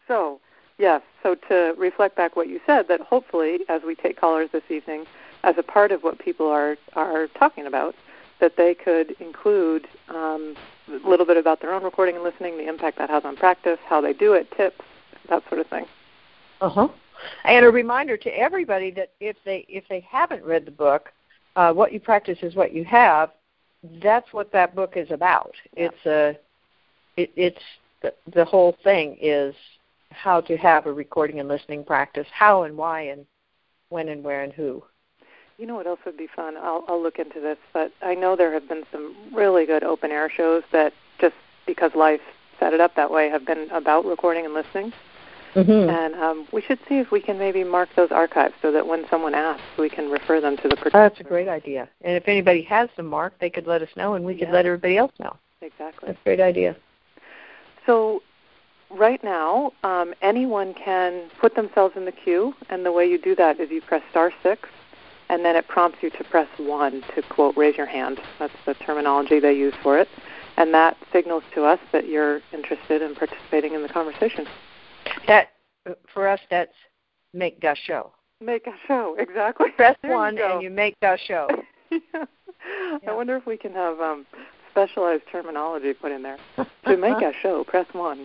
So, yes, so to reflect back what you said, that hopefully as we take callers this evening, as a part of what people are talking about, that they could include a little bit about their own recording and listening, the impact that has on practice, how they do it, tips, that sort of thing. And a reminder to everybody that if they haven't read the book, What You Practice is What You Have, that's what that book is about. Yeah. It's the whole thing is how to have a recording and listening practice, how and why and when and where and who. You know what else would be fun? I'll look into this, but I know there have been some really good open air shows that just because life set it up that way have been about recording and listening. Mm-hmm. And we should see if we can maybe mark those archives so that when someone asks, we can refer them to the participant. That's a great idea. And if anybody has them marked, they could let us know, and we could let everybody else know. Exactly. That's a great idea. So right now, anyone can put themselves in the queue, and the way you do that is you press *6, and then it prompts you to press 1 to, quote, raise your hand. That's the terminology they use for it. And that signals to us that you're interested in participating in the conversation. That, for us, that's make a show. Make a show, exactly. Press 1 and you make a show. Yeah. I wonder if we can have specialized terminology put in there. To make a show, press 1.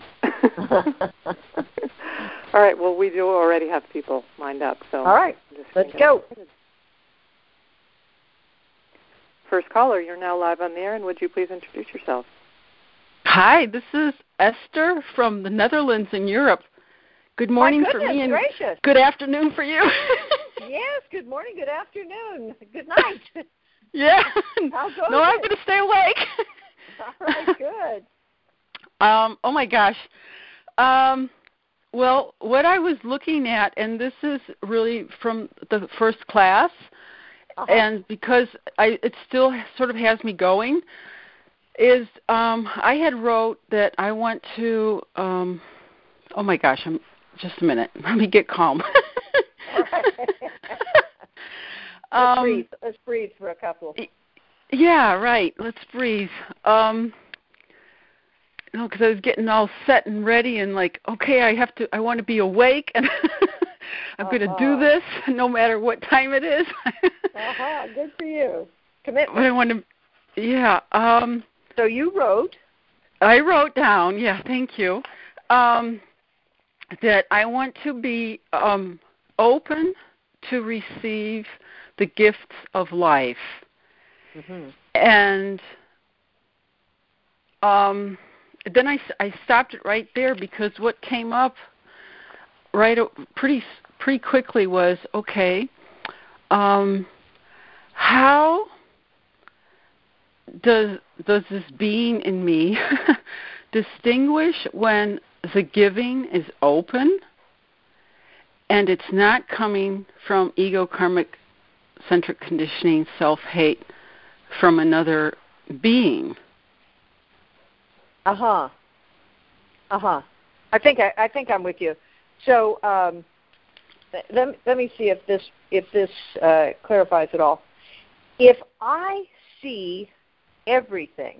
All right, well, we do already have people lined up. So all right, let's go. First caller, you're now live on the air, and would you please introduce yourself? Hi, this is Esther from the Netherlands in Europe. Good morning for me and gracious. Good afternoon for you. Yes, good morning, good afternoon, good night. Yeah. How goes no, I'm going to stay awake. All right, good. Oh my gosh. Well, what I was looking at, and this is really from the first class, and because it still sort of has me going, is I had wrote that I want to, oh my gosh, just a minute. Let me get calm. All right. Let's breathe for a couple. Yeah, right. Let's breathe. Because I was getting all set and ready and like, okay, I want to be awake and I'm going to do this no matter what time it is. Good for you. Commitment. But I want to, yeah. So you wrote. I wrote down, yeah, thank you, that I want to be open to receive the gifts of life. Mm-hmm. And then I stopped it right there because what came up pretty quickly was, okay, how does this being in me distinguish when the giving is open and it's not coming from ego karmic centric conditioning, self-hate from another being? I think I'm with you. So let me see if this clarifies it all. If I see everything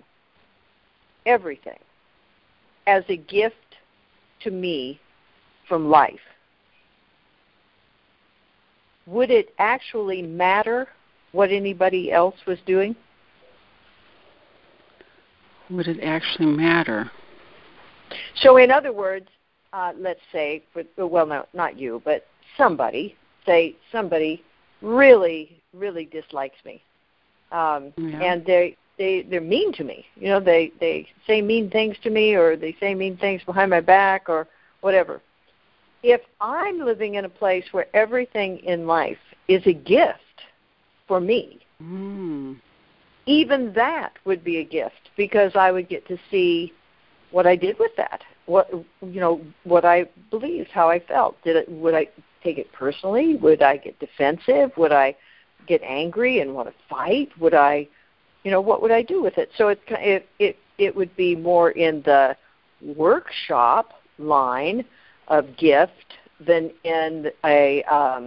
as a gift to me from life, would it actually matter what anybody else was doing? Would it actually matter? So in other words, let's say, no, not you, but somebody really, really dislikes me. And they're mean to me. You know, they say mean things to me, or they say mean things behind my back, or whatever. If I'm living in a place where everything in life is a gift for me, even that would be a gift, because I would get to see what I did with that, what I believed, how I felt. Would I take it personally? Would I get defensive? Would I get angry and want to fight? Would I, what would I do with it? So it would be more in the workshop line of gift than in a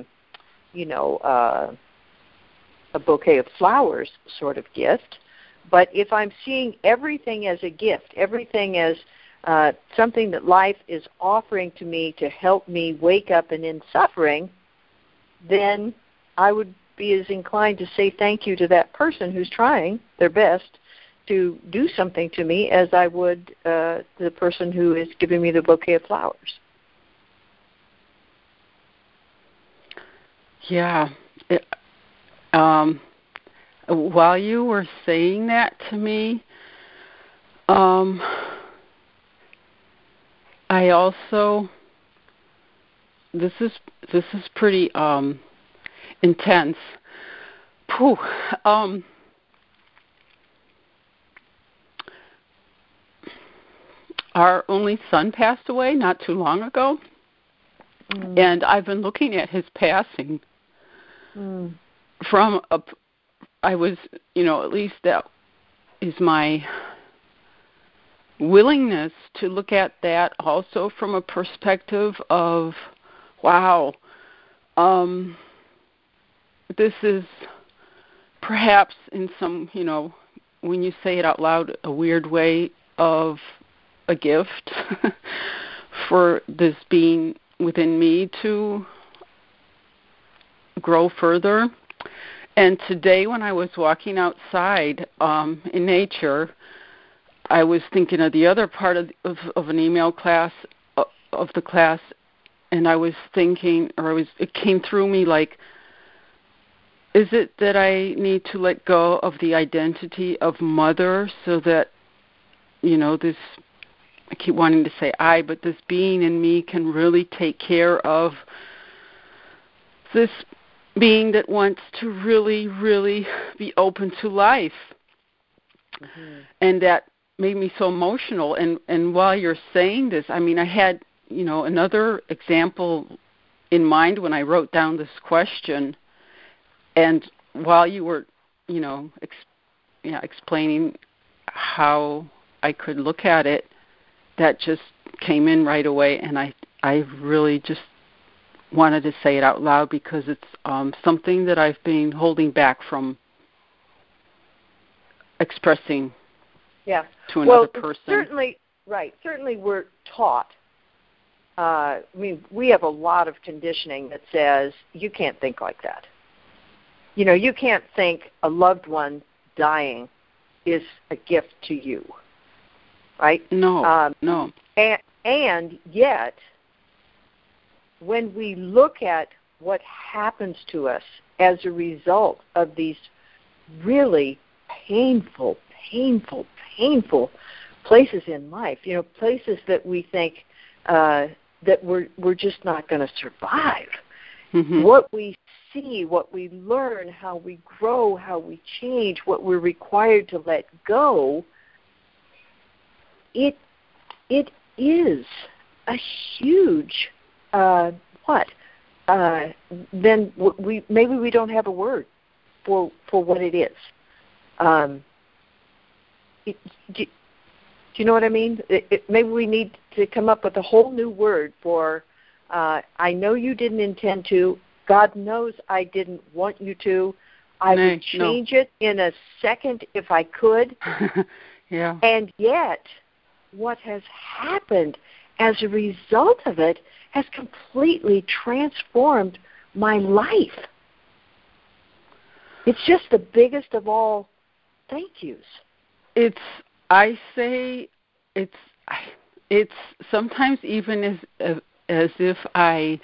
bouquet of flowers sort of gift. But if I'm seeing everything as a gift, everything as something that life is offering to me to help me wake up and end suffering, then I would be as inclined to say thank you to that person who's trying their best to do something to me as I would the person who is giving me the bouquet of flowers. Yeah. While you were saying that to me, I also, this is pretty intense. Whew. Our only son passed away not too long ago, and I've been looking at his passing from I was, at least that is my willingness to look at that also from a perspective of, wow, this is perhaps in some, when you say it out loud, a weird way of a gift for this being within me to grow further. And today when I was walking outside in nature, I was thinking of the other part of an email class, of the class, and I was thinking, it came through me like, is it that I need to let go of the identity of mother so that, this, I keep wanting to say I, but this being in me can really take care of this being that wants to really, really be open to life. Mm-hmm. And that made me so emotional. And while you're saying this, I had, another example in mind when I wrote down this question. And while you were, explaining how I could look at it, that just came in right away. And I really just wanted to say it out loud because it's something that I've been holding back from expressing to another person. Certainly we're taught. We have a lot of conditioning that says you can't think like that. You can't think a loved one dying is a gift to you, right? No. And yet, when we look at what happens to us as a result of these really painful places in life, places that we think that we're just not going to survive. Mm-hmm. What we see, what we learn, how we grow, how we change, what we're required to let go, it is a huge then we don't have a word for what it is. Do you know what I mean? Maybe we need to come up with a whole new word for, I know you didn't intend to. God knows I didn't want you to. I would change it in a second if I could. Yeah. And yet, what has happened as a result of it has completely transformed my life. It's just the biggest of all thank yous. It's sometimes even as if I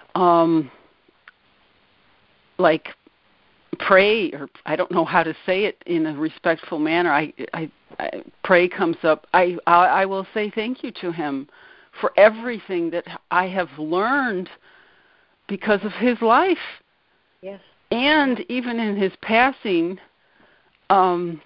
like pray, or I don't know how to say it in a respectful manner. I pray comes up. I will say thank you to him for everything that I have learned because of his life. Yes. And even in his passing, I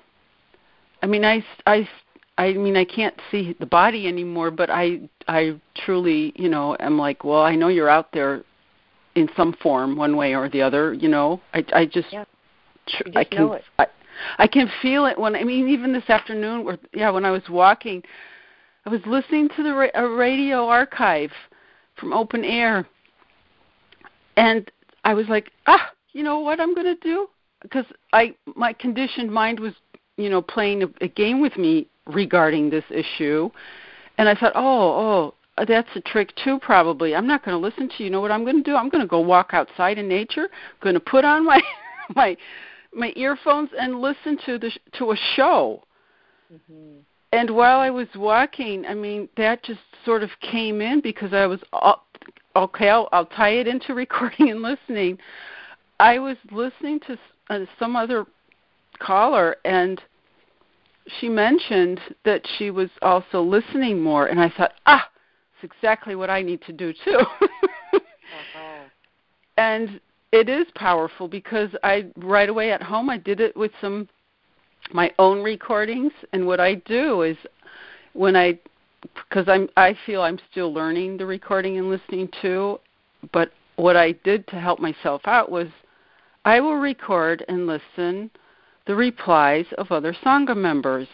can't see the body anymore, but I truly, am like, well, I know you're out there in some form, one way or the other, I just, yeah. I can know it. I can feel it even this afternoon, when I was walking, I was listening to a radio archive from Open Air, and I was like, you know what I'm going to do? Because my conditioned mind was, playing a game with me regarding this issue, And I thought, oh, that's a trick too, probably. I'm not going to listen to you. You know what I'm going to do? I'm going to go walk outside in nature. I'm going to put on my my earphones and listen to a show. Mm-hmm. And while I was walking, I mean, that just sort of came in because I was okay. I'll tie it into recording and listening. I was listening to some other caller, and she mentioned that she was also listening more, and I thought, it's exactly what I need to do too. Uh-huh. And it is powerful because I right away at home I did it with my own recordings, and what I do is because I feel I'm still learning the recording and listening too, but what I did to help myself out was I will record and listen the replies of other Sangha members.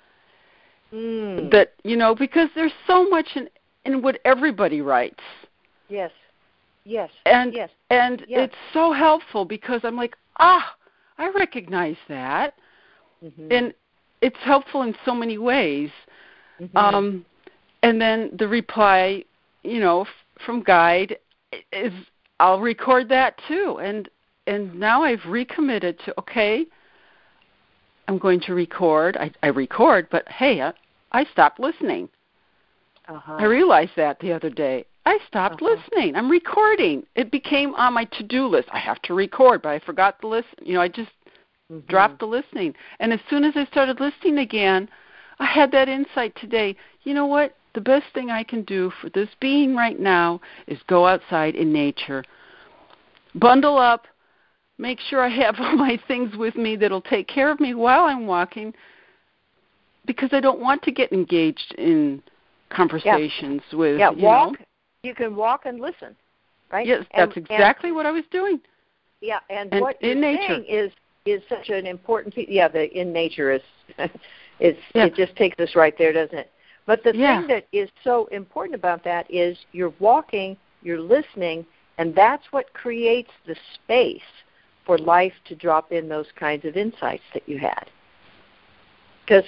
That, because there's so much in what everybody writes. Yes. And yes. It's so helpful because I'm like, I recognize that. Mm-hmm. And it's helpful in so many ways. Mm-hmm. And then the reply, from Guide is I'll record that too. And now I've recommitted to, okay, I'm going to record. I record, but hey, I stopped listening. Uh-huh. I realized that the other day. I stopped listening. I'm recording. It became on my to-do list. I have to record, but I forgot to listen. I just dropped the listening. And as soon as I started listening again, I had that insight today. You know what? The best thing I can do for this being right now is go outside in nature. Bundle up. Make sure I have all my things with me that'll take care of me while I'm walking, because I don't want to get engaged in conversations with, walk. You can walk and listen, right? Yes, that's exactly what I was doing. Yeah, and what you're saying is such an important piece. Yeah, the in nature is it just takes us right there, doesn't it? But the thing that is so important about that is you're walking, you're listening, and that's what creates the space for life to drop in those kinds of insights that you had. Because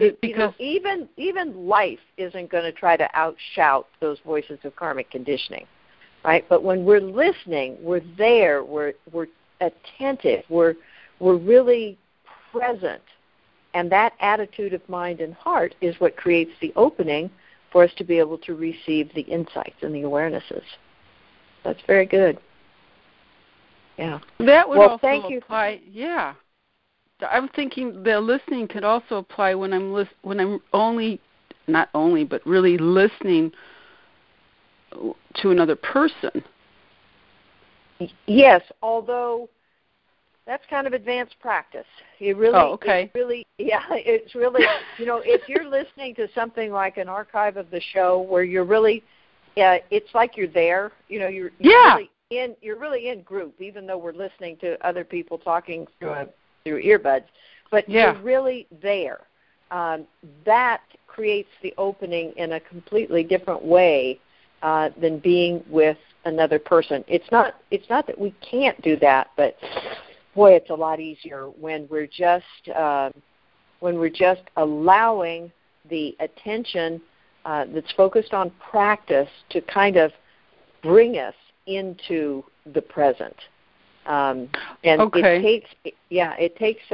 even life isn't going to try to outshout those voices of karmic conditioning, right? But when we're listening, we're there, we're attentive, we're really present, and that attitude of mind and heart is what creates the opening for us to be able to receive the insights and the awarenesses. That's very good. Yeah. That would also apply. Yeah. I'm thinking the listening could also apply when I'm not only, but really listening to another person. Yes, although that's kind of advanced practice. It's really, if you're listening to something like an archive of the show where you're really, it's like you're there. You're really in group, even though we're listening to other people talking through earbuds. But you're really there. That creates the opening in a completely different way than being with another person. It's not that we can't do that, but boy, it's a lot easier when we're just allowing the attention that's focused on practice to kind of bring us into the present. It takes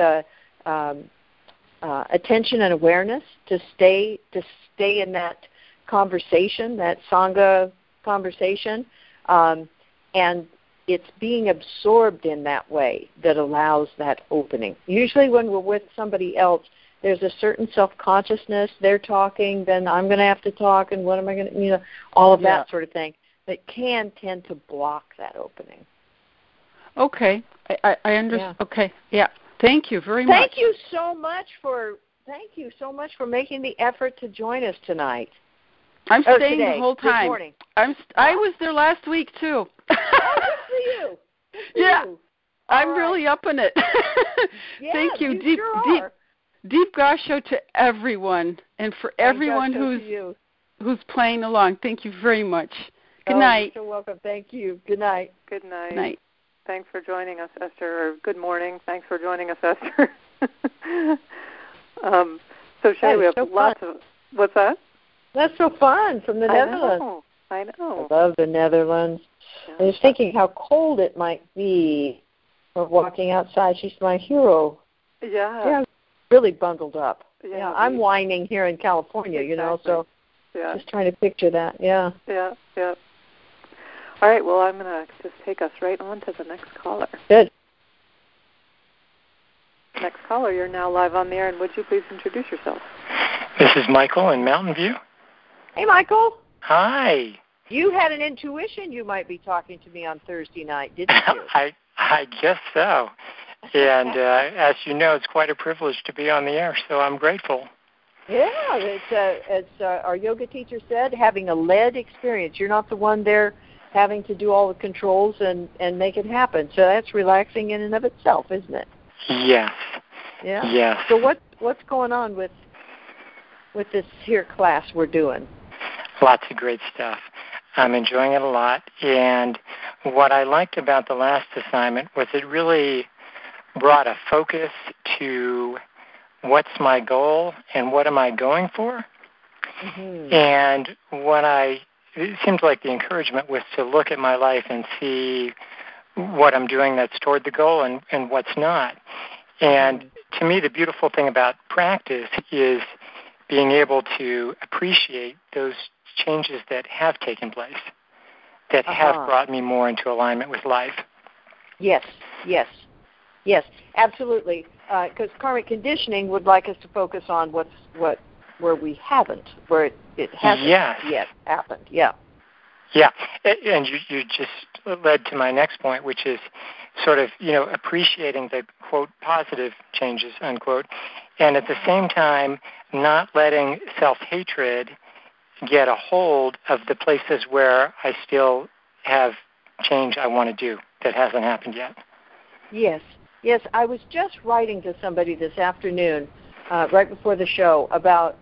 attention and awareness to stay in that conversation, that Sangha conversation, and it's being absorbed in that way that allows that opening. Usually when we're with somebody else, there's a certain self-consciousness. They're talking, then I'm going to have to talk, and what am I going to, all of that sort of thing that can tend to block that opening. Okay, I understand. Yeah. Okay, yeah. Thank you very much. Thank you so much for making the effort to join us tonight. I'm staying today, the whole time. This morning. I was there last week too. Good for you. I'm really up in it. Thank you. Deep Gasho to everyone, and for everyone who's playing along. Thank you very much. Good night. You're so welcome. Thank you. Good night. Good night. Good night. Thanks for joining us, Esther. Or good morning. Thanks for joining us, Esther. So, Sherry, we have lots of... What's that? That's so fun, from the Netherlands. I know. I love the Netherlands. Yeah. I was thinking how cold it might be for walking outside. She's my hero. Yeah. Yeah, really bundled up. Yeah, I'm whining here in California, exactly. so just trying to picture that. Yeah. Yeah. All right, well, I'm going to just take us right on to the next caller. Good. Next caller, you're now live on the air, and would you please introduce yourself? This is Michael in Mountain View. Hey, Michael. Hi. You had an intuition you might be talking to me on Thursday night, didn't you? I guess so. And as you know, it's quite a privilege to be on the air, so I'm grateful. Yeah, it's our yoga teacher said, having a led experience. You're not the one there having to do all the controls and make it happen. So that's relaxing in and of itself, isn't it? Yes. Yeah. Yes. So what's going on with this here class we're doing? Lots of great stuff. I'm enjoying it a lot. And what I liked about the last assignment was it really brought a focus to what's my goal and what am I going for. Mm-hmm. And it seemed like the encouragement was to look at my life and see what I'm doing that's toward the goal and what's not. And to me, the beautiful thing about practice is being able to appreciate those changes that have taken place, that have brought me more into alignment with life. Yes, absolutely. Because karmic conditioning would like us to focus on where we haven't, where it hasn't yet happened. Yeah. Yeah, and you just led to my next point, which is sort of, appreciating the, quote, positive changes, unquote, and at the same time not letting self-hatred get a hold of the places where I still have change I want to do that hasn't happened yet. Yes, I was just writing to somebody this afternoon, right before the show, about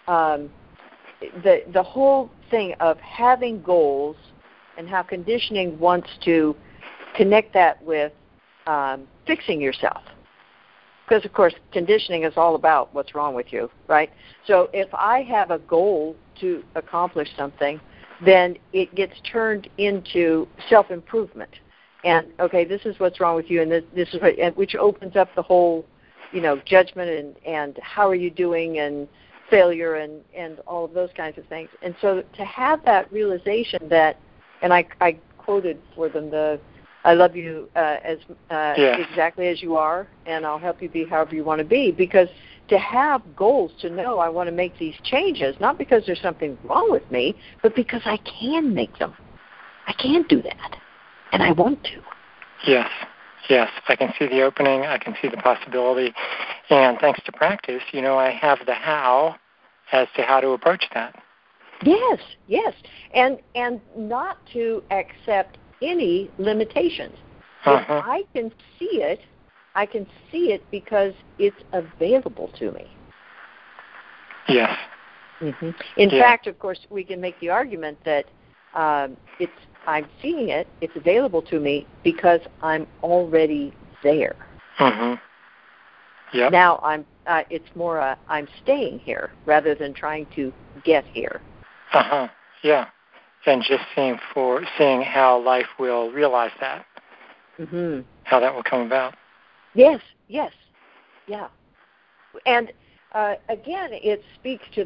the whole thing of having goals and how conditioning wants to connect that with fixing yourself. Because, of course, conditioning is all about what's wrong with you, right? So if I have a goal to accomplish something, then it gets turned into self-improvement. And, okay, this is what's wrong with you, and this is which opens up the whole, judgment and how are you doing and failure and all of those kinds of things. And so to have that realization that, and I quoted for them I love you exactly as you are, and I'll help you be however you want to be, because to have goals, to know I want to make these changes, not because there's something wrong with me, but because I can make them. I can do that, and I want to. Yes, I can see the opening, I can see the possibility, and thanks to practice, I have the how as to how to approach that. Yes, and not to accept any limitations. If I can see it because it's available to me. Yes. Mm-hmm. In fact, of course, we can make the argument that I'm seeing it, it's available to me because I'm already there. Mm-hmm. Yep. Now it's more I'm staying here rather than trying to get here. Yeah. And just seeing how life will realize that, how that will come about. Yes, yeah. And again, it speaks to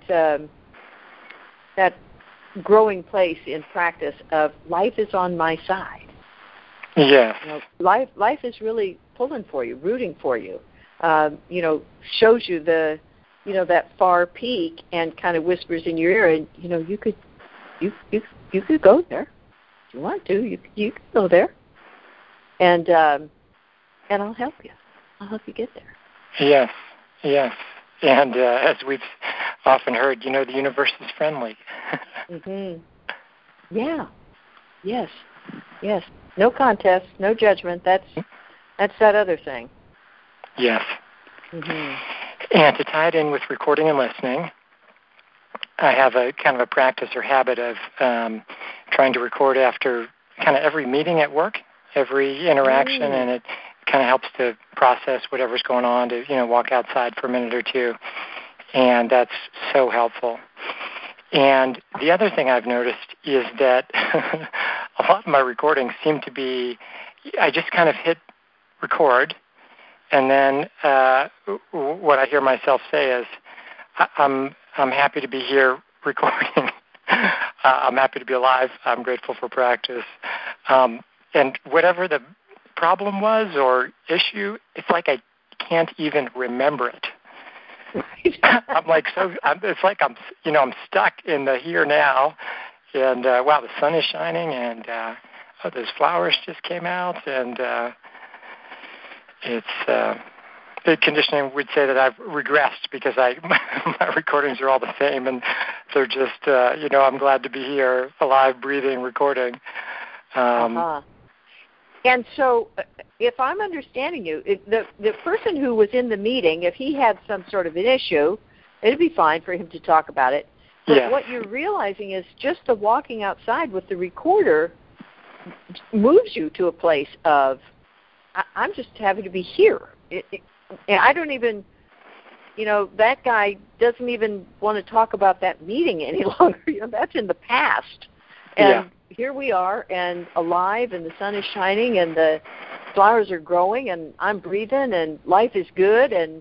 that growing place in practice of life is on my side. Yes. Life is really pulling for you, rooting for you. Shows you that far peak and kind of whispers in your ear, and you could go there if you want to. You can go there, and I'll help you. I'll help you get there. Yes. And as we've often heard, the universe is friendly. Yeah. Yes. No contest, no judgment. That's that other thing. Yes. And to tie it in with recording and listening, I have a kind of a practice or habit of trying to record after kind of every meeting at work, every interaction, and it kind of helps to process whatever's going on, to walk outside for a minute or two, and that's so helpful. And the other thing I've noticed is that a lot of my recordings seem to be, I just kind of hit record, and then what I hear myself say is, I'm happy to be here recording. I'm happy to be alive. I'm grateful for practice. And whatever the problem was or issue, it's like I can't even remember it. Right. It's like I'm stuck in the here now, and wow, the sun is shining, and those flowers just came out, and the conditioning would say that I've regressed because my recordings are all the same, and they're just I'm glad to be here, alive, breathing, recording. And so, if I'm understanding you, if the person who was in the meeting, if he had some sort of an issue, it'd be fine for him to talk about it. But yes. What you're realizing is just the walking outside with the recorder moves you to a place of, I'm just happy to be here. I don't even, that guy doesn't even want to talk about that meeting any longer. That's in the past. And here we are, and alive, and the sun is shining, and the flowers are growing, and I'm breathing, and life is good, and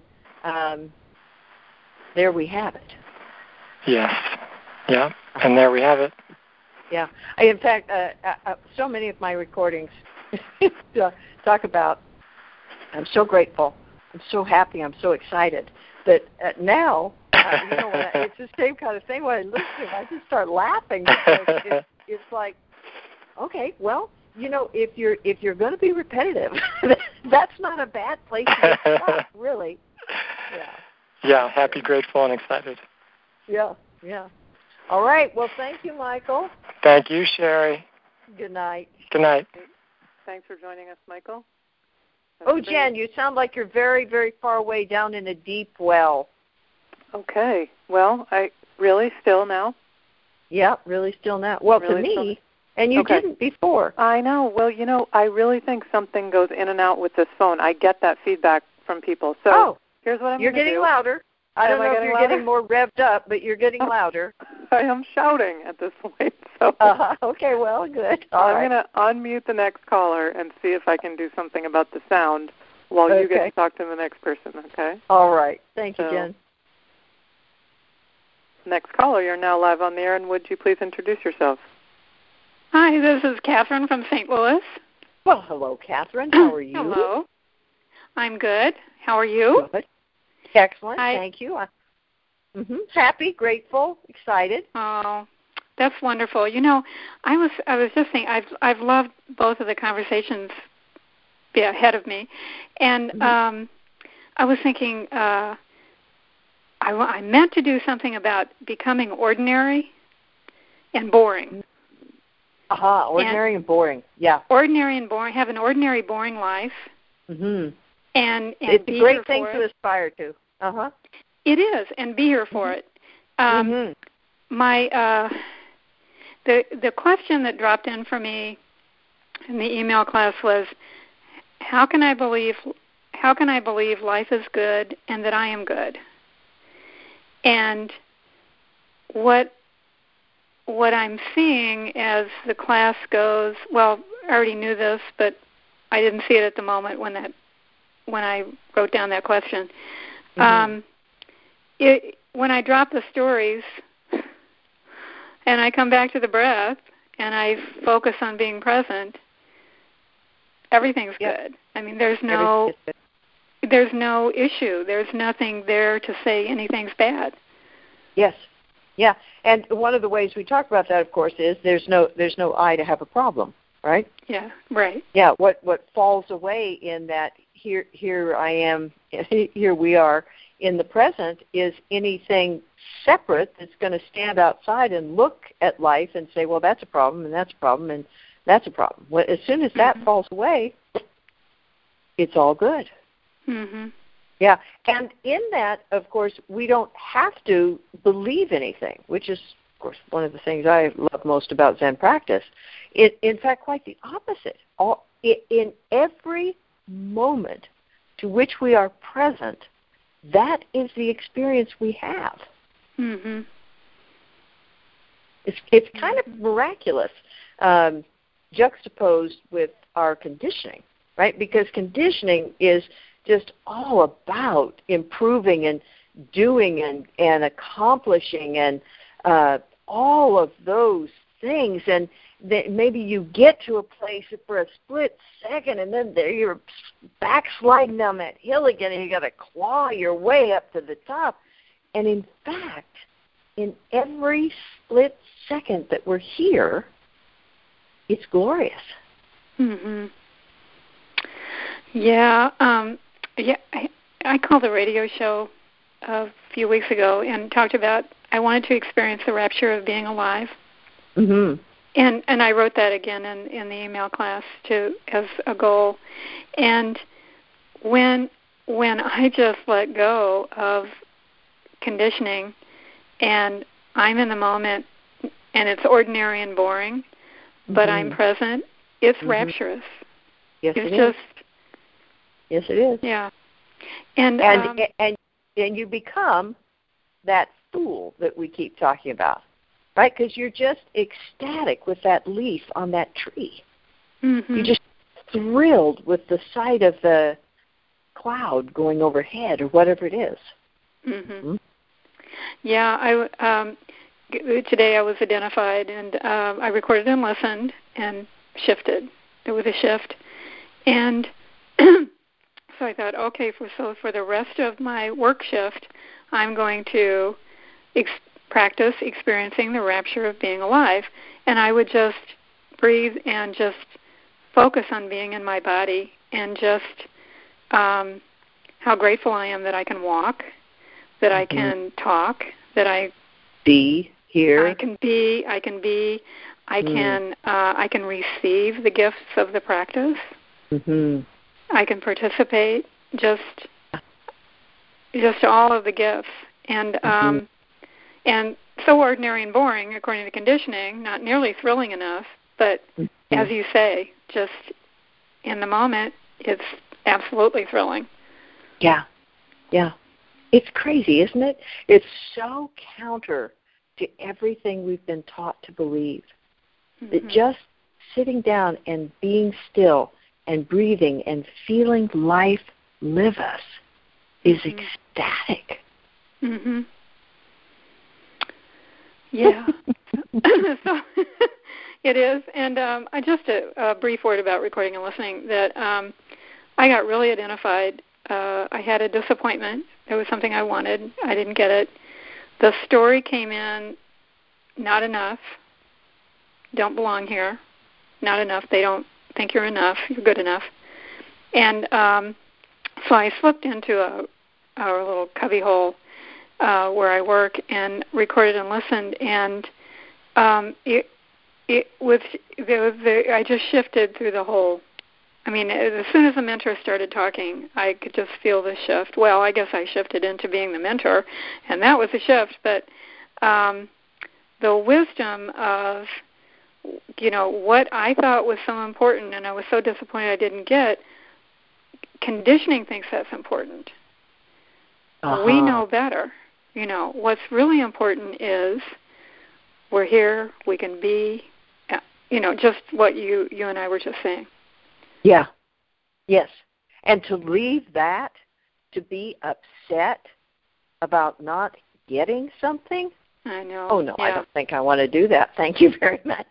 there we have it. Yes. Yeah, and there we have it. Yeah. In fact, so many of my recordings talk about, I'm so grateful, I'm so happy, I'm so excited, that now, it's the same kind of thing when I listen to it, I just start laughing because it's like, okay, well, if you're going to be repetitive, that's not a bad place to get stuck, really. Yeah. Yeah, happy, grateful, and excited. Yeah. All right. Well, thank you, Michael. Thank you, Sherry. Good night. Good night. Thanks for joining us, Michael. Jen, you sound like you're very, very far away down in a deep well. Okay. Well, I really still now? Yeah, really still now. Well, really to me, and you didn't before. I know. Well, I really think something goes in and out with this phone. I get that feedback from people. So here's what I'm going to do. You're getting louder. I don't know if you're getting more revved up, but you're getting louder. I am shouting at this point. So okay, well, good. I'm going to unmute the next caller and see if I can do something about the sound while you get to talk to the next person, okay? All right. Thank you, Jen. Next caller, you're now live on the air, and would you please introduce yourself? Hi, this is Catherine from St. Louis. Well, hello, Catherine. How are you? Hello. I'm good. How are you? Good. Excellent. Thank you. Happy, grateful, excited. Oh, that's wonderful. I was just saying I've loved both of the conversations ahead of me, and I was thinking I meant to do something about becoming ordinary and boring. Ordinary and boring. Yeah. Ordinary and boring. Have an ordinary, boring life. Mm-hmm. And it's be a great thing to aspire to. It is, and be here for it. My the question that dropped in for me in the email class was, how can I believe life is good and that I am good? And what I'm seeing as the class goes, well, I already knew this, but I didn't see it at the moment when I wrote down that question. When I drop the stories and I come back to the breath and I focus on being present, everything's good. I mean, there's no issue. There's nothing there to say anything's bad. Yes. Yeah. And one of the ways we talk about that, of course, is there's no I to have a problem, right? Yeah, right. Yeah, what falls away in that here I am, here we are in the present is anything separate that's going to stand outside and look at life and say, well, that's a problem, and that's a problem, and that's a problem. Well, as soon as that falls away, it's all good. Mm-hmm. Yeah, and in that, of course, we don't have to believe anything, which is, of course, one of the things I love most about Zen practice. In fact, quite the opposite. In every moment to which we are present, that is the experience we have. Mm-hmm. It's kind of miraculous, juxtaposed with our conditioning, right? Because conditioning is just all about improving and doing and accomplishing and all of those things. And maybe you get to a place for a split second, and then you're backsliding down that hill again, and you got to claw your way up to the top. And in fact, in every split second that we're here, it's glorious. Mm-hmm. Yeah. I called a radio show a few weeks ago and talked about I wanted to experience the rapture of being alive. Mm-hmm. And I wrote that again in the email class as a goal. And when I just let go of conditioning and I'm in the moment and it's ordinary and boring, but I'm present, it's rapturous. Yes, it's it just, is. Yes, it is. Yeah. And you become that fool that we keep talking about, right? Because you're just ecstatic with that leaf on that tree. Mm-hmm. You're just thrilled with the sight of the cloud going overhead or whatever it is. Mm-hmm. Mm-hmm. Yeah, today I was identified, and I recorded and listened and shifted. There was a shift. And so I thought, okay, for the rest of my work shift, I'm going to practice experiencing the rapture of being alive. And I would just breathe and just focus on being in my body and just how grateful I am that I can walk, that I can talk, that I be here. I can receive the gifts of the practice. Mm-hmm. I can participate, just all of the gifts, and so ordinary and boring according to conditioning, not nearly thrilling enough. But as you say, just in the moment, it's absolutely thrilling. Yeah. It's crazy, isn't it? It's so counter to everything we've been taught to believe. That just sitting down and being still and breathing and feeling life live us is ecstatic. Mm-hmm. Yeah. So it is. And just a brief word about recording and listening, that I got really identified. I had a disappointment. There was something I wanted. I didn't get it. The story came in, not enough, don't belong here, not enough, they don't think you're enough, you're good enough. And so I slipped into our little cubbyhole where I work and recorded and listened, and I just shifted through the whole. I mean, as soon as the mentor started talking, I could just feel the shift. Well, I guess I shifted into being the mentor, and that was a shift. But the wisdom of, what I thought was so important, and I was so disappointed I didn't get, conditioning thinks that's important. We know better. What's really important is we're here, we can be, just what you and I were just saying. Yeah. Yes. And to leave that, to be upset about not getting something? I know. Oh, no, yeah. I don't think I want to do that. Thank you very much.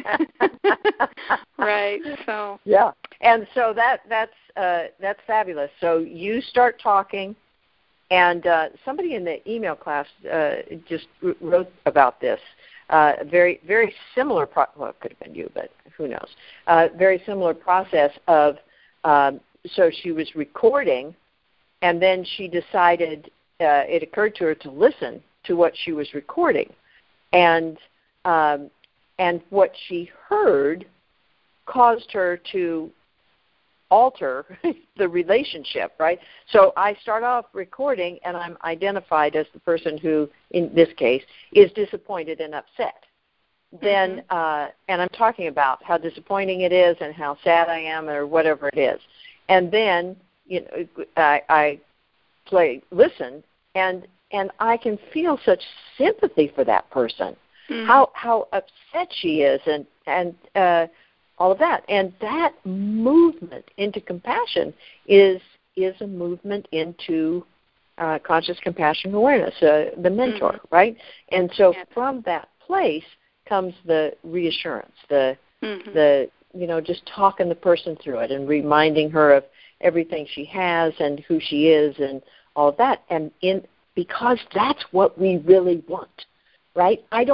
Right. So. Yeah. And so that's fabulous. So you start talking, and somebody in the email class just wrote about this. Very, very similar, well, it could have been you, but who knows. Very similar process of, so she was recording, and then she decided, it occurred to her to listen to what she was recording. And what she heard caused her to alter the relationship, right? So I start off recording, and I'm identified as the person who, in this case, is disappointed and upset. Then, and I'm talking about how disappointing it is and how sad I am or whatever it is. And then, I listen, and I can feel such sympathy for that person how upset she is, and all of that. And that movement into compassion is a movement into conscious compassion awareness, the mentor, right? And so from that place comes the reassurance, the just talking the person through it and reminding her of everything she has and who she is and all of that. And because that's what we really want, right? I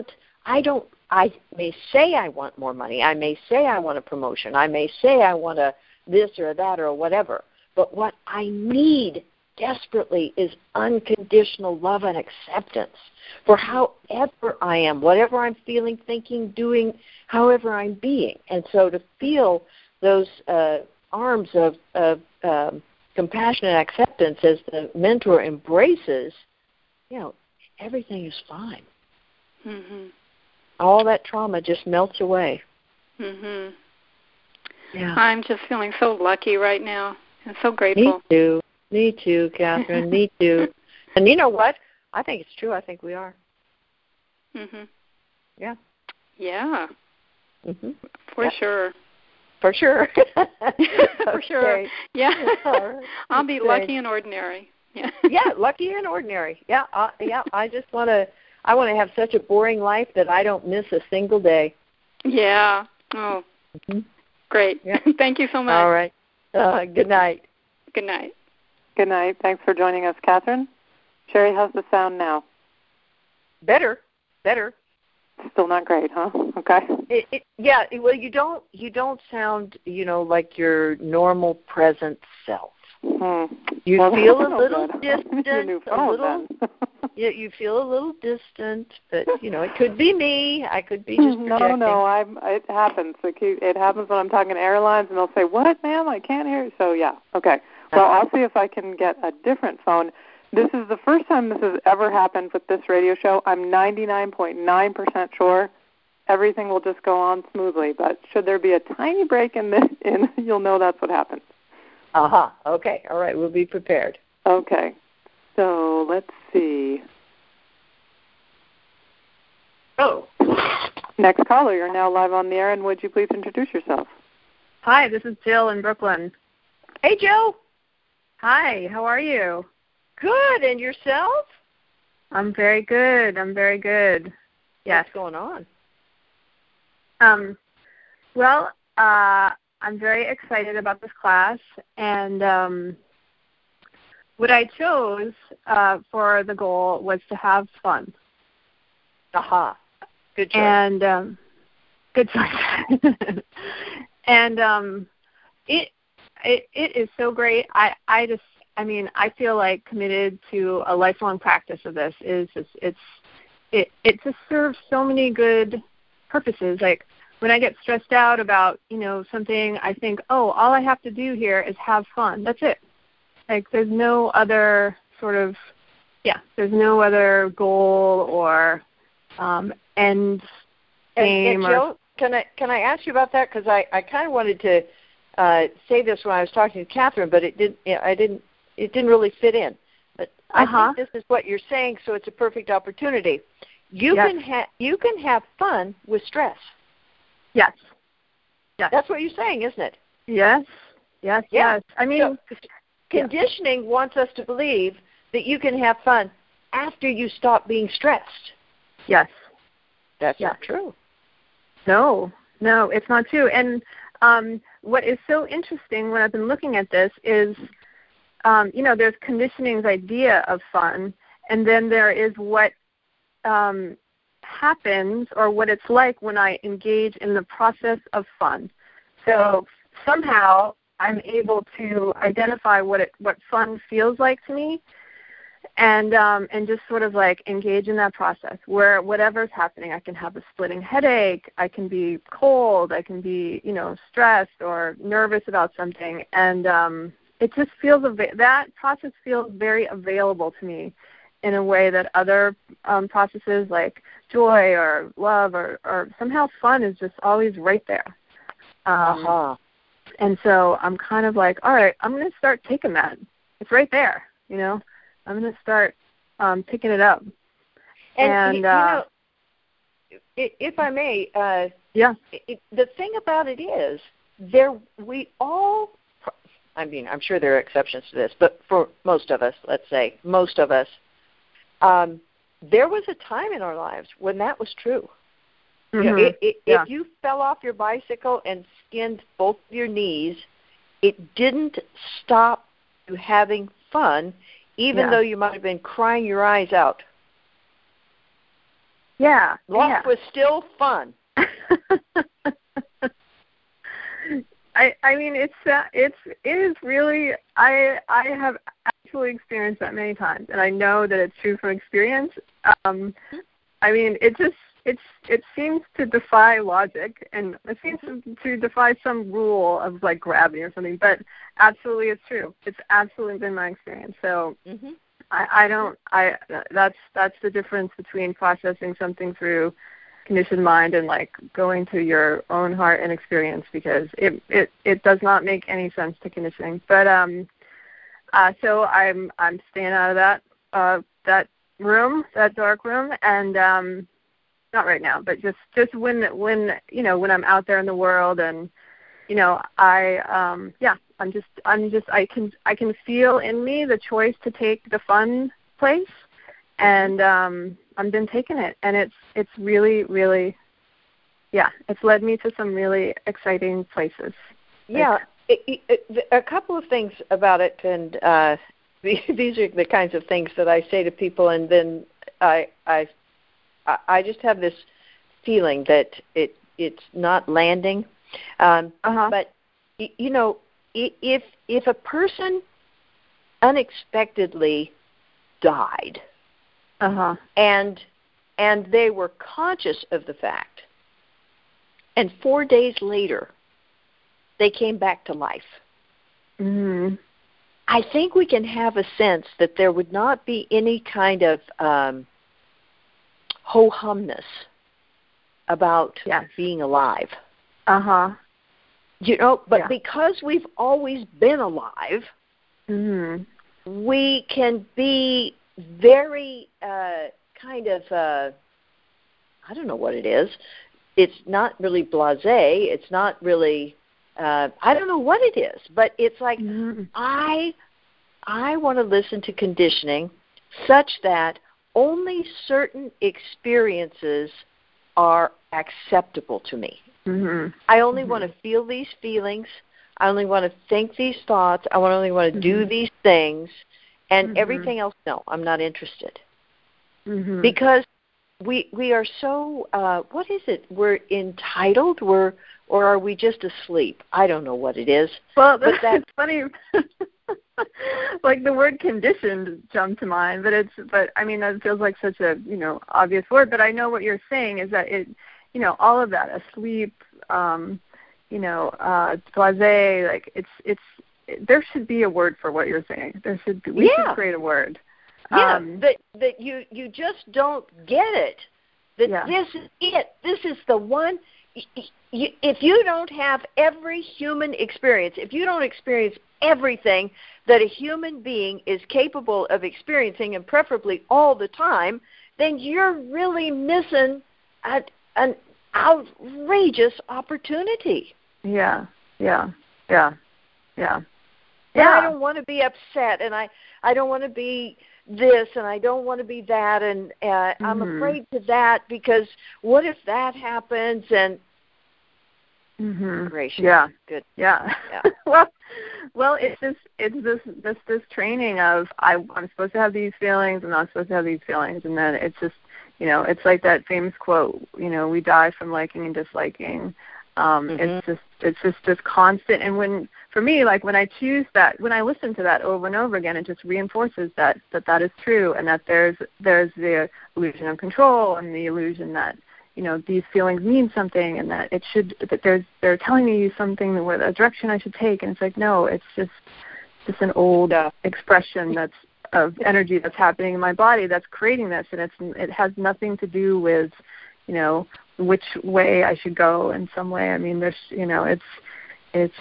may say I want more money. I may say I want a promotion. I may say I want this or that or whatever. But what I need desperately is unconditional love and acceptance for however I am, whatever I'm feeling, thinking, doing, however I'm being. And so to feel those arms of compassion and acceptance as the mentor embraces, everything is fine. Mm-hmm. All that trauma just melts away. Mm-hmm. Yeah. I'm just feeling so lucky right now and so grateful. Me too, Catherine. Me too. And you know what? I think it's true. I think we are. Mhm. Yeah. Yeah. Mhm. For sure. For sure. For sure. Yeah. Right. I'll be lucky and ordinary. Yeah. Yeah, lucky and ordinary. Yeah. I just want to have such a boring life that I don't miss a single day. Yeah. Oh. Mm-hmm. Great. Yeah. Thank you so much. All right. Good night. Good night. Good night. Thanks for joining us, Catherine. Sherry, how's the sound now? Better. Still not great, huh? Okay. Well, you don't sound, like your normal present self. You feel a little distant. New phone, You feel a little distant, but it could be me. I could be just projecting. No. It happens. It happens when I'm talking to airlines, and they'll say, "What, ma'am? I can't hear you." So yeah, okay. Well, I'll see if I can get a different phone. This is the first time this has ever happened with this radio show. I'm 99.9% sure everything will just go on smoothly. But should there be a tiny break in this, you'll know that's what happens. Okay. All right. We'll be prepared. Okay. So let's see. Oh. Next caller, you're now live on the air, and would you please introduce yourself? Hi, this is Jill in Brooklyn. Hey, Jill. Hi, how are you? Good, and yourself? I'm very good. Yes. What's going on? Well, I'm very excited about this class, and what I chose for the goal was to have fun. Good choice. And good choice. And it is so great. I feel like committed to a lifelong practice of this. It just serves so many good purposes. Like when I get stressed out about, something, I think, all I have to do here is have fun. That's it. Like there's no other there's no other goal or end game. And Jill, can I ask you about that? Because I kind of wanted to say this when I was talking to Catherine, but it didn't really fit in. But I think this is what you're saying, so it's a perfect opportunity. You can have fun with stress. Yes. That's what you're saying, isn't it? Yes. I mean, conditioning wants us to believe that you can have fun after you stop being stressed. Yes. That's not true. No, it's not true. And what is so interesting when I've been looking at this is, there's conditioning's idea of fun, and then there is what happens or what it's like when I engage in the process of fun. So somehow I'm able to identify what fun feels like to me, and just sort of like engage in that process where whatever's happening, I can have a splitting headache, I can be cold, I can be, stressed or nervous about something, and it just feels, that process feels very available to me in a way that other processes like joy or love or somehow fun is just always right there. And so I'm kind of like, all right, I'm going to start taking that. It's right there, I'm going to start picking it up. And if I may, yeah. The thing about it is, I'm sure there are exceptions to this, but for most of us, let's say, there was a time in our lives when that was true. Mm-hmm. If you fell off your bicycle and skinned both your knees, it didn't stop you having fun, even though you might have been crying your eyes out. Yeah. Life was still fun. I mean, it is really. I have actually experienced that many times, and I know that it's true from experience. I mean, it seems to defy logic, and it seems to defy some rule of like gravity or something. But absolutely, it's true. It's absolutely been my experience. So that's the difference between processing something through conditioned mind and like going to your own heart and experience, because it does not make any sense to conditioning. But so I'm staying out of that room, that dark room, and not right now, but just when I'm out there in the world, and I can feel in me the choice to take the fun place, and I've been taking it, and it's really, really, it's led me to some really exciting places. Yeah, a couple of things about it, and these are the kinds of things that I say to people, and then I just have this feeling that it's not landing. But if a person unexpectedly died, and they were conscious of the fact, and 4 days later they came back to life, I think we can have a sense that there would not be any kind of ho-humness about being alive. But because we've always been alive, we can be very kind of, I don't know what it is. It's not really blasé. It's not really, I don't know what it is, but it's like I want to listen to conditioning such that only certain experiences are acceptable to me. I only want to feel these feelings. I only want to think these thoughts. I only want to do these things. And everything else, no, I'm not interested. Because we are so, what is it? We're entitled? Or are we just asleep? I don't know what it is. Well, it's funny. Like the word conditioned jumped to mind, but I mean, that feels like such a, obvious word. But I know what you're saying is that it, all of that, asleep, blasé, like there should be a word for what you're saying. We should create a word. That you just don't get it. This is it. This is the one. If you don't have every human experience, if you don't experience everything that a human being is capable of experiencing, and preferably all the time, then you're really missing an outrageous opportunity. Yeah. I don't want to be upset, and I don't want to be this, and I don't want to be that, and I'm afraid to that, because what if that happens? And gracious, good, well, it's this training of I'm supposed to have these feelings, I'm not supposed to have these feelings, and then it's just it's like that famous quote, we die from liking and disliking. It's just this constant, and for me, like when I choose that, when I listen to that over and over again, it just reinforces that is true, and that there's the illusion of control and the illusion that these feelings mean something, and that they're telling me something, a direction I should take, and it's like, no, it's just an old expression that's of energy that's happening in my body that's creating this, and it has nothing to do with which way I should go in some way. I mean, there's it's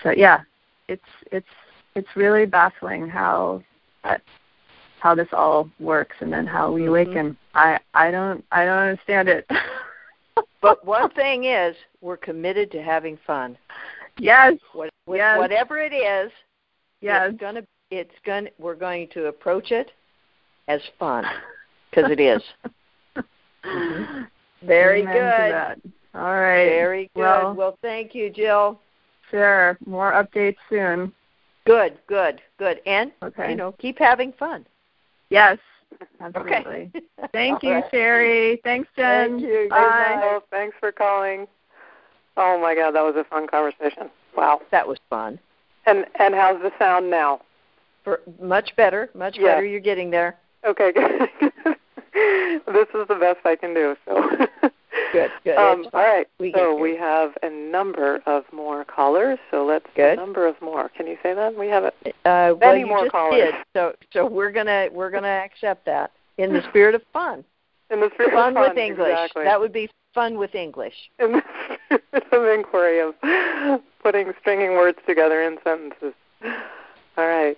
really baffling how this all works, and then how we awaken. I don't understand it. But one thing is, we're committed to having fun. Yes. Yes. Whatever it is, yes. We're going to approach it as fun, because it is. Mm-hmm. Very Amen good. to that. All right. Very good. Well, thank you, Jill. Sure. More updates soon. Good. And, keep having fun. Yes, absolutely. Okay. Thank you, right. Sherry. Thanks, Jen. Thank you. Bye. Oh, thanks for calling. Oh, my God, that was a fun conversation. Wow. That was fun. And how's the sound now? Much better. Much better. You're getting there. Okay, good. This is the best I can do. So Good. All right. We have a number of more callers. So let's a number of more. Can you say that? We have many more callers. Did, so we're gonna accept that in the spirit of fun. In the spirit fun of fun with English. Exactly. That would be fun with English. In the spirit of inquiry of stringing words together in sentences. All right.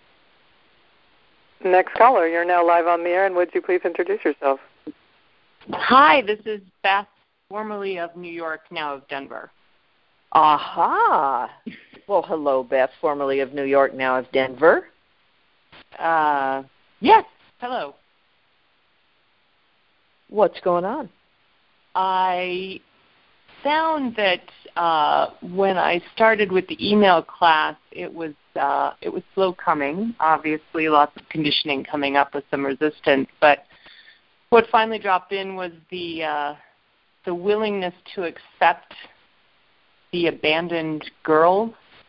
Next caller, you're now live on the air, and would you please introduce yourself? Hi, this is Beth, formerly of New York, now of Denver. Aha! Well, hello, Beth, formerly of New York, now of Denver. Yes, hello. What's going on? I found that when I started with the email class, it was slow coming. Obviously, lots of conditioning coming up with some resistance. But what finally dropped in was the willingness to accept the abandoned girls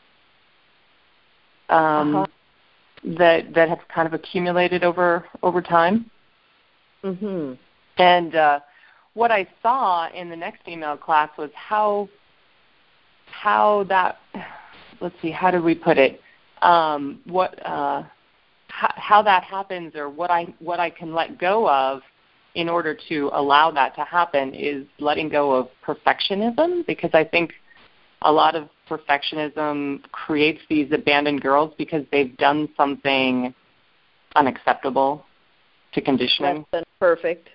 that have kind of accumulated over time. Mm-hmm. And what I saw in the next email class was how that, let's see, how did we put it? How that happens, or what I can let go of in order to allow that to happen, is letting go of perfectionism, because I think a lot of perfectionism creates these abandoned girls because they've done something unacceptable to conditioning. Less than perfect.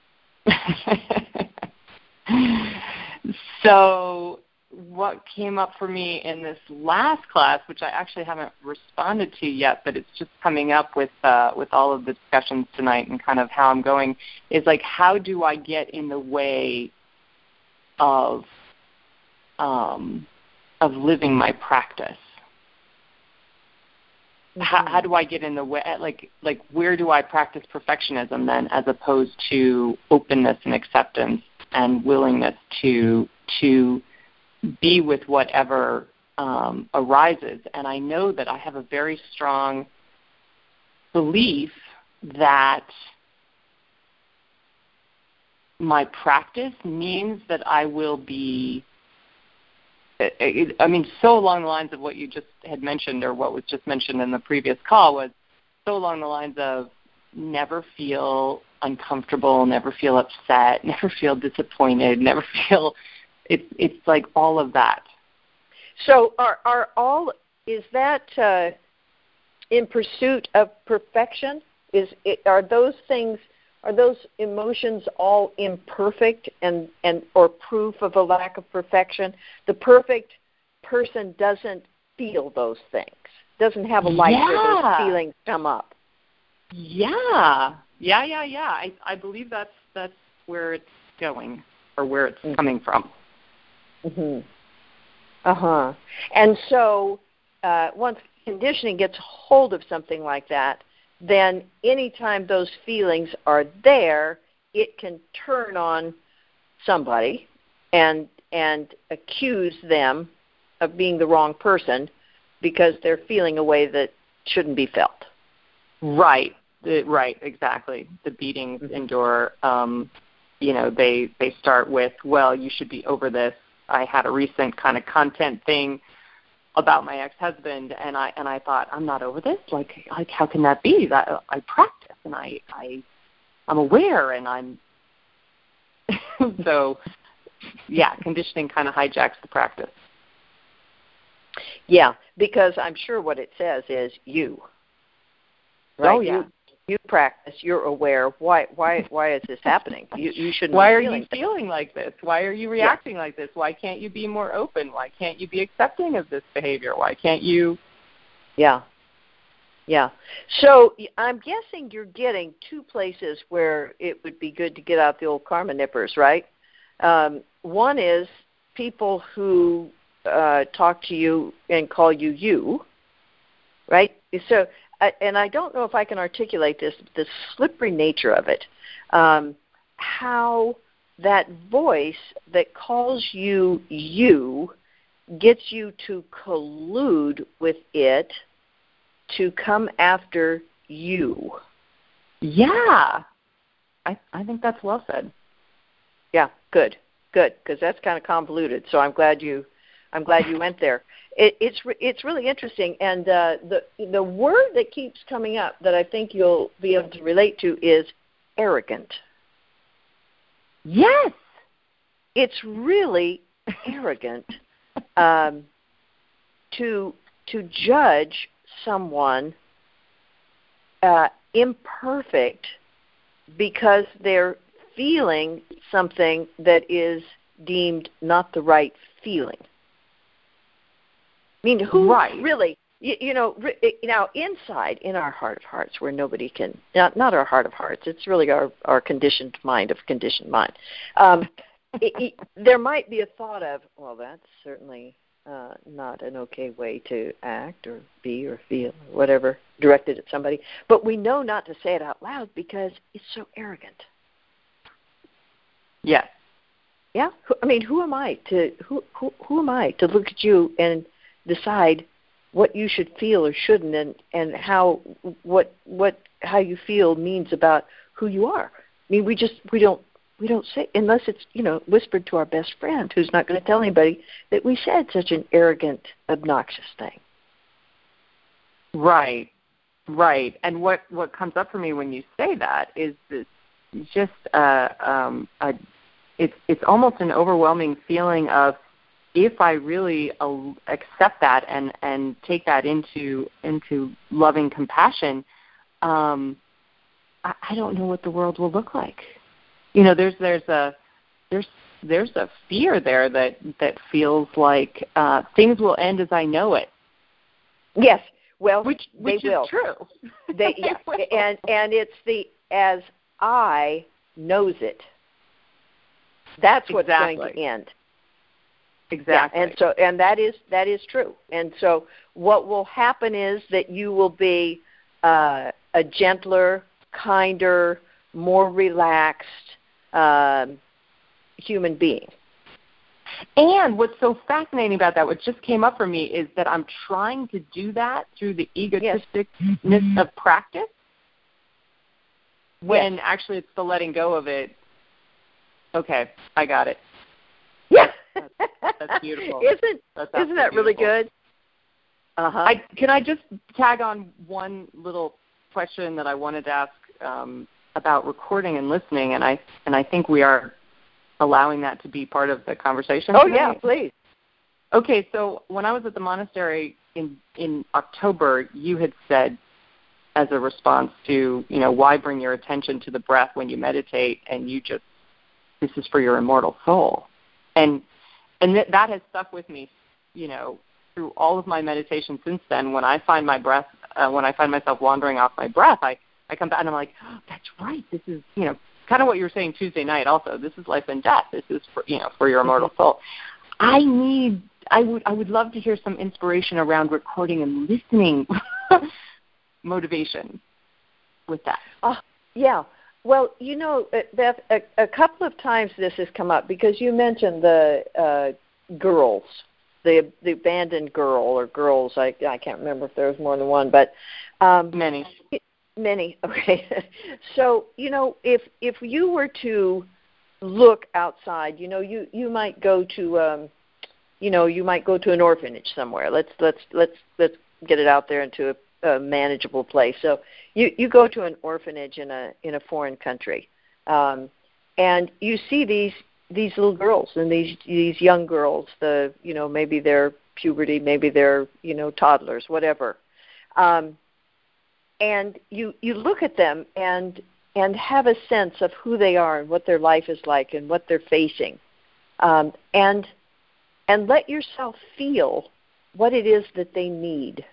So what came up for me in this last class, which I actually haven't responded to yet, but it's just coming up with all of the discussions tonight and kind of how I'm going, is like, how do I get in the way of living my practice? Mm-hmm. How do I get in the way? Like where do I practice perfectionism then, as opposed to openness and acceptance and willingness to be with whatever arises? And I know that I have a very strong belief that my practice means that I will be, so along the lines of what you just had mentioned, or what was just mentioned in the previous call, was so along the lines of never feel uncomfortable, never feel upset, never feel disappointed, never feel, it's like all of that. So is that in pursuit of perfection? Are those emotions all imperfect and or proof of a lack of perfection? The perfect person doesn't feel those things, doesn't have a life where those feelings come up. Yeah. I believe that's where it's going, or where it's coming from. Mm-hmm. Uh-huh. And so once conditioning gets hold of something like that, then anytime those feelings are there, it can turn on somebody and accuse them of being the wrong person because they're feeling a way that shouldn't be felt. Right, exactly. The beatings endure, they start with, well, you should be over this. I had a recent kind of content thing about my ex-husband, and I thought, I'm not over this. Like how can that be? That I practice, and I'm aware, and I'm so conditioning kind of hijacks the practice. Yeah, because I'm sure what it says is you. Right? Oh yeah. you practice, you're aware. Why is this happening? You shouldn't. Why be are feeling you feeling like this? Why are you reacting like this? Why can't you be more open? Why can't you be accepting of this behavior? Why can't you? Yeah. So I'm guessing you're getting two places where it would be good to get out the old karma nippers, right? One is people who talk to you and call you, right? So, and I don't know if I can articulate this, the slippery nature of it, how that voice that calls you gets you to collude with it to come after you. Yeah. I think that's well said. Yeah, good, because that's kind of convoluted. So I'm glad you went there. It's really interesting, and the word that keeps coming up that I think you'll be able to relate to is arrogant. Yes, it's really arrogant to judge someone imperfect because they're feeling something that is deemed not the right feeling. I mean, who really, now inside, in our heart of hearts, where nobody can, not our heart of hearts, it's really our conditioned mind of conditioned mind. There might be a thought of, well, that's certainly not an okay way to act or be or feel or whatever directed at somebody. But we know not to say it out loud because it's so arrogant. Yes. Yeah. I mean, who am I to look at you and decide what you should feel or shouldn't, and how you feel means about who you are. I mean, we don't say, unless it's whispered to our best friend who's not going to tell anybody that we said such an arrogant, obnoxious thing. Right. And what comes up for me when you say that is this just it's almost an overwhelming feeling of, if I really accept that and take that into loving compassion, I don't know what the world will look like. There's a fear there that feels like things will end as I know it. Yes, well, which they will. Is true. Yeah, and it's the as I knows it. That's what's going to end. Exactly. Yeah, and that is true. And so what will happen is that you will be a gentler, kinder, more relaxed human being. And what's so fascinating about that, what just came up for me, is that I'm trying to do that through the egotisticness of practice, when actually it's the letting go of it. Okay, I got it. Yeah. That's beautiful. Isn't that really good? Uh-huh. Can I just tag on one little question that I wanted to ask about recording and listening, and I think we are allowing that to be part of the conversation. Oh, yeah, please. Okay, so when I was at the monastery in October, you had said, as a response to, why bring your attention to the breath when you meditate, and this is for your immortal soul. And that has stuck with me, through all of my meditation since then. When I find my breath, when I find myself wandering off my breath, I come back and I'm like, oh, that's right. This is, kind of what you were saying Tuesday night also. This is life and death. This is for your immortal soul. I would love to hear some inspiration around recording and listening motivation with that. Yeah. Well, Beth, a couple of times this has come up because you mentioned the girls, the abandoned girl or girls. I can't remember if there was more than one, but many. Okay. So if you were to look outside, you might go to an orphanage somewhere. Let's get it out there into a manageable place. So you go to an orphanage in a foreign country, and you see these little girls and these young girls. Maybe they're puberty, maybe they're toddlers, whatever. and you look at them and have a sense of who they are and what their life is like and what they're facing, and let yourself feel what it is that they need.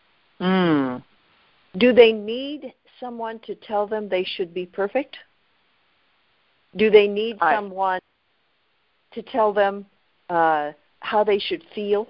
Do they need someone to tell them they should be perfect? Do they need someone to tell them how they should feel?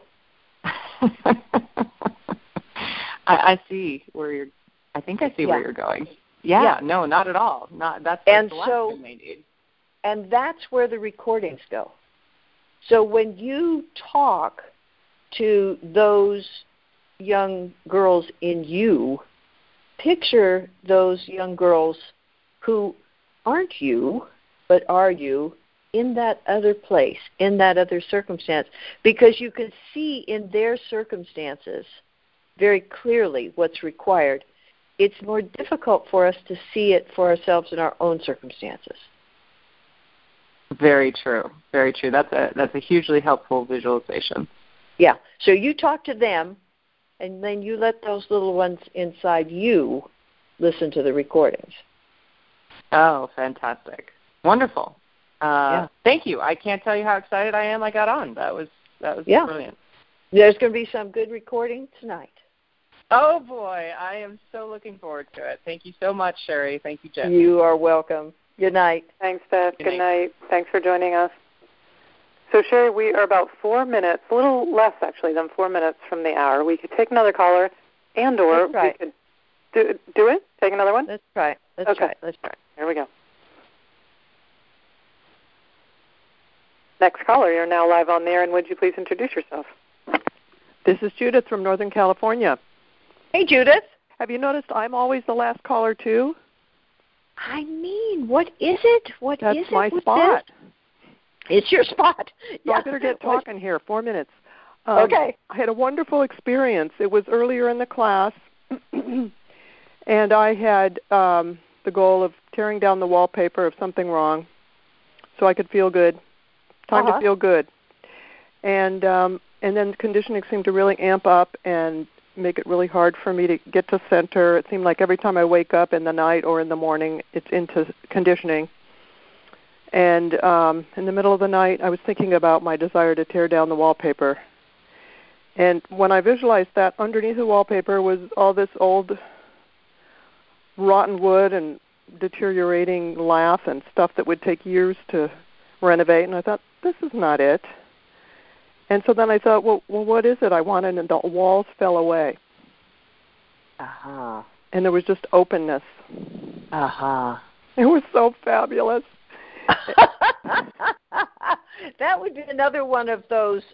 I see where you're. I think I see where you're going. Yeah, no, not at all. That's like the last thing they need. And that's where the recordings go. So when you talk to those young girls in you, picture those young girls who aren't you, but are you, in that other place, in that other circumstance, because you can see in their circumstances very clearly what's required. It's more difficult for us to see it for ourselves in our own circumstances. Very true. Very true. That's a hugely helpful visualization. Yeah. So you talk to them, and then you let those little ones inside you listen to the recordings. Oh, fantastic. Wonderful. Thank you. I can't tell you how excited I am I got on. That was brilliant. There's going to be some good recording tonight. Oh, boy. I am so looking forward to it. Thank you so much, Sherry. Thank you, Jen. You are welcome. Good night. Thanks, Beth. Good night. Thanks for joining us. So, Sherry, we are about 4 minutes, a little less actually than 4 minutes from the hour. We could take another caller, or we could do it. Take another one. Let's try. Let's try. Here we go. Next caller, you're now live on the air, and would you please introduce yourself? This is Judith from Northern California. Hey, Judith. Have you noticed I'm always the last caller, too? I mean, what is it? That's my spot. It's your spot. So I better get talking here. 4 minutes. Okay. I had a wonderful experience. It was earlier in the class, and I had the goal of tearing down the wallpaper if something wrong so I could feel good. Time to feel good. And then conditioning seemed to really amp up and make it really hard for me to get to center. It seemed like every time I wake up in the night or in the morning, it's into conditioning. And in the middle of the night, I was thinking about my desire to tear down the wallpaper. And when I visualized that, underneath the wallpaper was all this old rotten wood and deteriorating lath and stuff that would take years to renovate. And I thought, this is not it. And so then I thought, well, what is it I wanted? And the walls fell away. And there was just openness. It was so fabulous. That would be another one of those,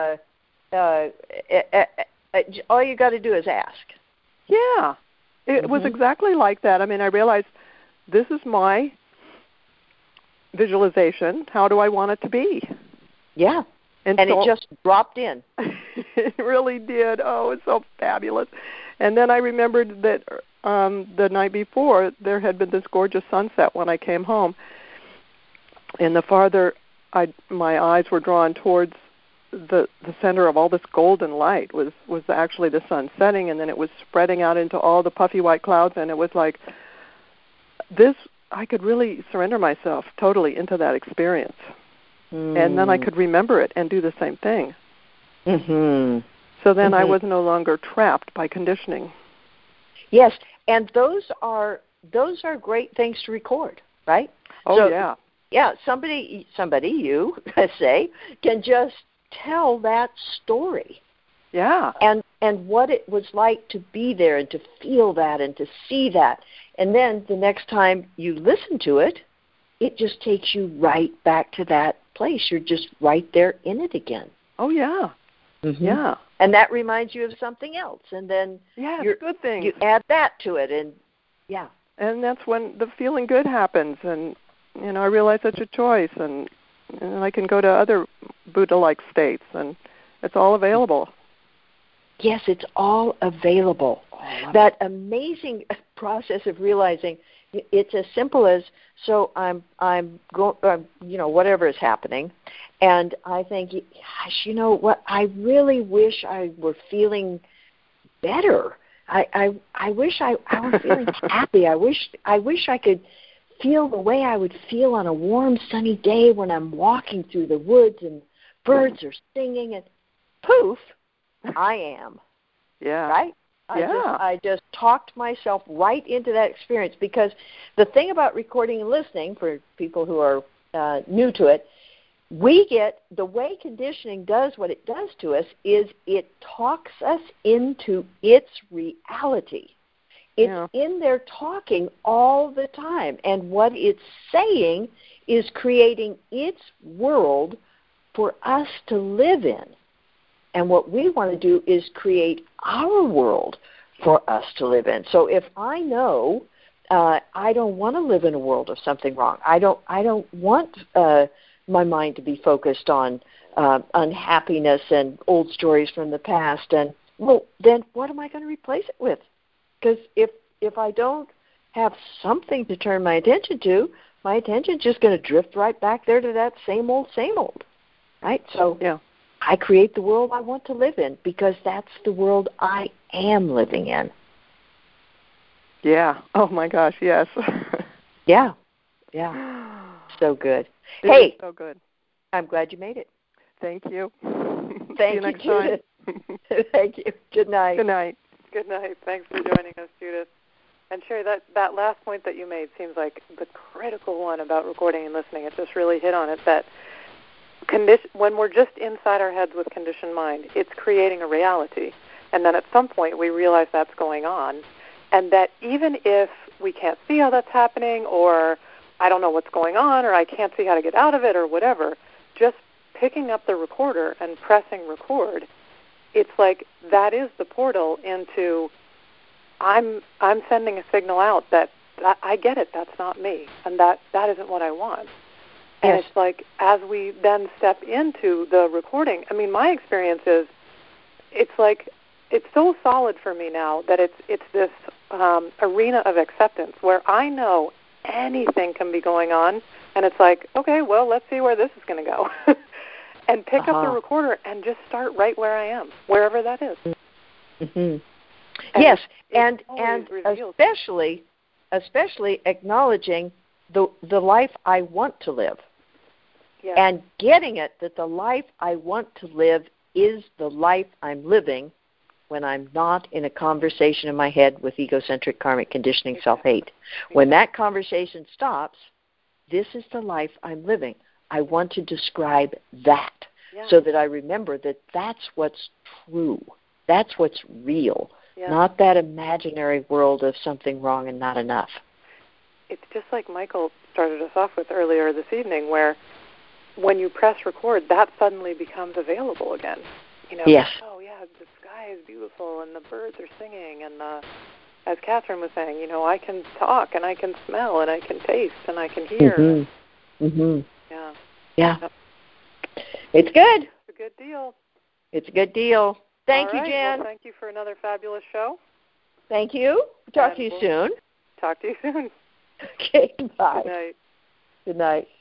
all you got to do is ask. Yeah. It was exactly like that. I mean, I realized this is my visualization. How do I want it to be? Yeah. And so, it just dropped in. It really did. Oh, it's so fabulous. And then I remembered that the night before there had been this gorgeous sunset when I came home. And the farther my eyes were drawn towards the center of all this golden light was actually the sun setting, and then it was spreading out into all the puffy white clouds, and it was like this. I could really surrender myself totally into that experience. And then I could remember it and do the same thing. So then I was no longer trapped by conditioning. Yes, and those are great things to record, right? Oh, yeah. Somebody, you say, can just tell that story. Yeah. And what it was like to be there and to feel that and to see that. And then the next time you listen to it, it just takes you right back to that place. You're just right there in it again. Oh, yeah. Yeah. And that reminds you of something else. And then good things. You add that to it. And, and that's when the feeling good happens. And, I realize it's a choice. And I can go to other Buddha-like states. And it's all available. Yes, it's all available. That amazing process of realizing it's as simple as, so I'm going, whatever is happening, and I think, gosh, you know what? I really wish I were feeling better. I wish I was feeling happy. I wish I could feel the way I would feel on a warm, sunny day when I'm walking through the woods and birds are singing, and poof, I am. Yeah. Right? I just talked myself right into that experience, because the thing about recording and listening, for people who are new to it, we get, the way conditioning does what it does to us is it talks us into its reality. It's in there talking all the time, and what it's saying is creating its world for us to live in. And what we want to do is create our world for us to live in. So if I know I don't want to live in a world of something wrong, I don't want my mind to be focused on unhappiness and old stories from the past, and well, then what am I going to replace it with? Because if I don't have something to turn my attention to, my attention's just going to drift right back there to that same old, right? So I create the world I want to live in, because that's the world I am living in. Yeah. Oh, my gosh, yes. Yeah. So good. Hey, so good. I'm glad you made it. Thank you. Thank you next Judith. time. Thank you. Good night. Good night. Good night. Thanks for joining us, Judith. And Sherry, that last point that you made seems like the critical one about recording and listening. It just really hit on it, that when we're just inside our heads with conditioned mind, it's creating a reality. And then at some point we realize that's going on, and that even if we can't see how that's happening, or I don't know what's going on, or I can't see how to get out of it, or whatever, just picking up the recorder and pressing record, it's like that is the portal into I'm sending a signal out that I get it, that's not me, and that isn't what I want. And it's like, as we then step into the recording, I mean, my experience is, it's like, it's so solid for me now that it's this arena of acceptance where I know anything can be going on, and it's like, okay, well, let's see where this is going to go. And pick up the recorder and just start right where I am, wherever that is. Mm-hmm. Yes, and especially acknowledging the life I want to live. Yes. And getting it that the life I want to live is the life I'm living when I'm not in a conversation in my head with egocentric karmic conditioning self-hate. When that conversation stops, this is the life I'm living. I want to describe that so that I remember that that's what's true. That's what's real, not that imaginary world of something wrong and not enough. It's just like Michael started us off with earlier this evening, where when you press record, that suddenly becomes available again. You know, oh yeah, the sky is beautiful and the birds are singing, and as Catherine was saying, you know, I can talk and I can smell and I can taste and I can hear. Mm-hmm. Mm-hmm. Yeah. Yep. It's good. It's a good deal. It's a good deal. Thank you, Jen. Well, thank you for another fabulous show. Thank you. Talk to you soon. Talk to you soon. Okay, bye. Good night. Good night.